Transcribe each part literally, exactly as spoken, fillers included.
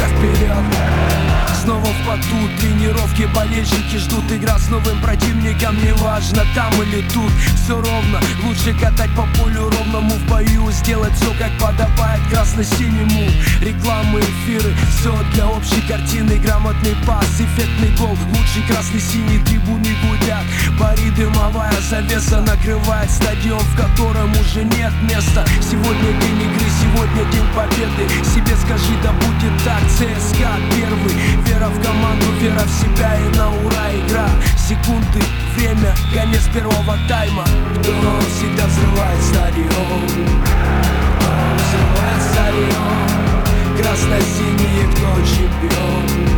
вперед. Снова в поту, тренировки, болельщики ждут. Игра с новым противником, неважно там или тут. Все ровно, лучше катать по полю ровному в бою. Сделать все как подобает красно-синему. Рекламы, эфиры, все для общей картины. Грамотный пас, эффектный гол, лучший красный-синий, трибуны гудят. Пари, дымовая завеса накрывает стадион, в котором уже нет места. Сегодня день игры, сегодня день победы. Себе скажи, да будет так. ЦСКА первый, вера в команду, вера в себя и на ура игра. Секунды, время, конец первого тайма. Кто всегда взрывает стадион? Кто взрывает стадион? Красно-синие, кто чемпион?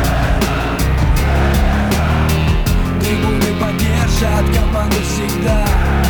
Трибуны поддержат команду всегда.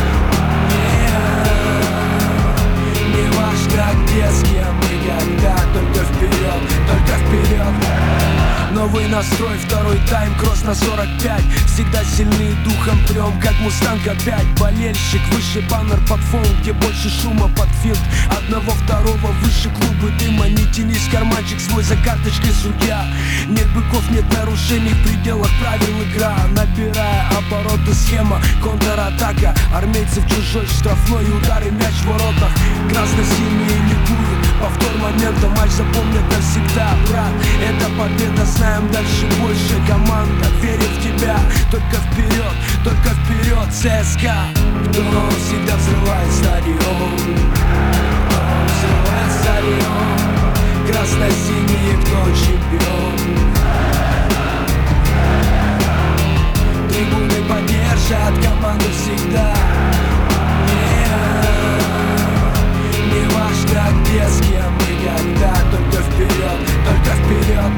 Не важно где, с кем и когда. Только вперед, только вперед. Новый настрой, второй тайм, кросс на сорок пять. Всегда сильны духом, прям как мустанг опять. Болельщик, выше баннер под фон, где больше шума под финт. Одного, второго, выше клубы дыма. Не тянись, карманчик свой за карточкой судья. Нет быков, нет нарушений, в пределах правил игра. Набирая обороты, схема, контратака. Армейцы в чужой штрафной, удары, мяч в воротах. Красно-синие ликуют, повтор момента, матч запомнят навсегда. Брат, это победа, знаем дальше больше. Команда верит в тебя, только вперед, только вперед. ЦСКА, кто всегда взрывает стадион? Кто взрывает стадион? Красно-синие, кто чемпион? Трибуны поддержат команду всегда. Не важно где, с кем и когда. Только вперед, только вперед.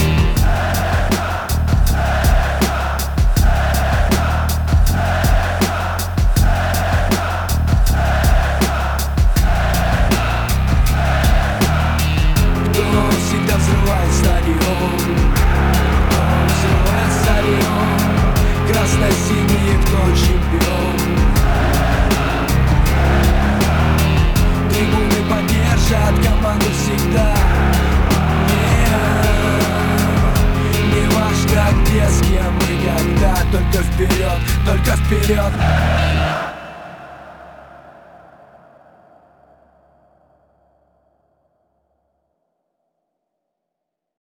Кто всегда взрывает стадион? Кто взрывает стадион? Красно-синие, кто чемпион? Трибуны поддержат команду всегда. Не важно где, с кем и когда. Только вперед, только вперед.